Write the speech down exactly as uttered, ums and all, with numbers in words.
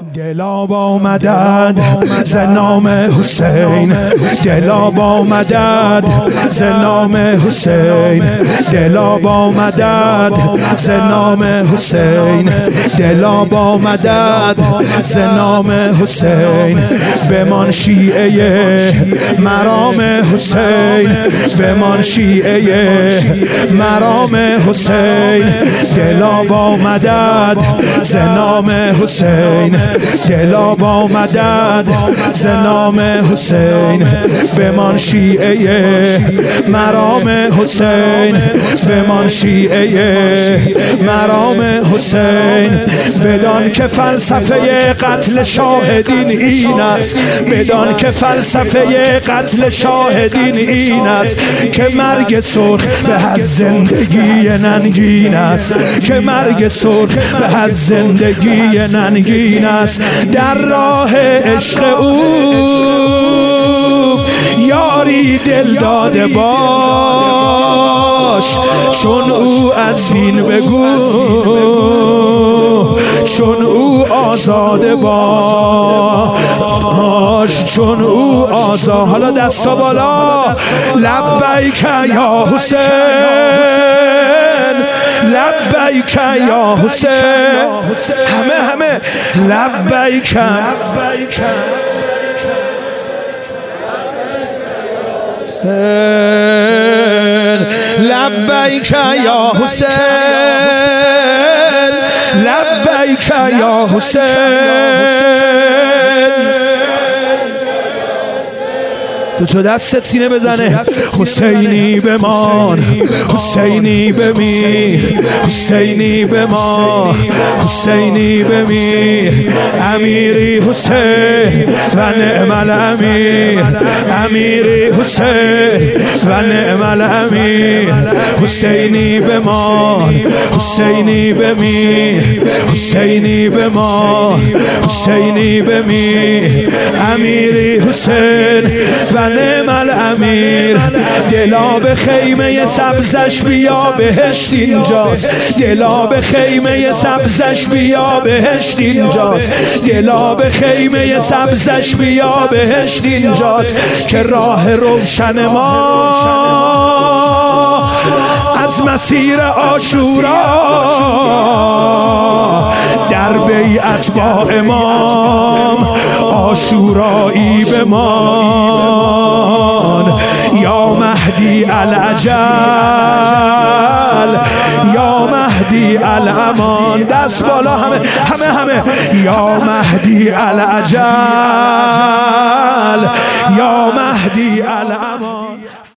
دلا با مدد ز نام حسین، دلا با مدد ز نام حسین، دلا با مدد ز نام حسین، دلا با مدد ز نام حسین. بمان شیعه مرام حسین، بمان شیعه مرام حسین، دلا با مدد ز نام حسین، دلا با مدد ز نام حسین. بمان شیعه مرام حسین، بمان شیعه مرام حسین. بدان که فلسفه قتل شاهدین این است، بدان که فلسفه قتل شاهدین این است که مرگ سرخ به از زندگی ننگین است، که مرگ سرخ به از زندگی ننگین است. در راه عشق او یاری دل داده باش، چون او از دین بگو، چون او آزاده باش، چون او آزاد. حالا دستا بالا. لبیک یا حسین، لبیک یا حسین، همه همه لبیک، لبیک یا حسین، لبیک یا حسین. دو تا دست سینه بزنه. حسینی بمان، حسینی بمیر، حسینی بمان، حسینی بمیر. امیری حسین و نعم الامیر، امیری حسین و نعم الامیر. حسینی بمان، حسینی بمیر، حسینی بمان، حسینی بمیر. امیری حسین و نعم الامیر. دلا به خیمه سبزش بیا، بهشت اینجاست. دلا به خیمه سبزش بیا، بهشت اینجاست. دلا به خیمه سبزش بیا، بهشت اینجاست. که راه روشن ما از مسیر عاشورا در بیعت با امام عاشورایی بمان. یا مهدی العجل، یا مهدی الامان. دست بالا همه همه همه. یا مهدی العجل، یا مهدی الامان.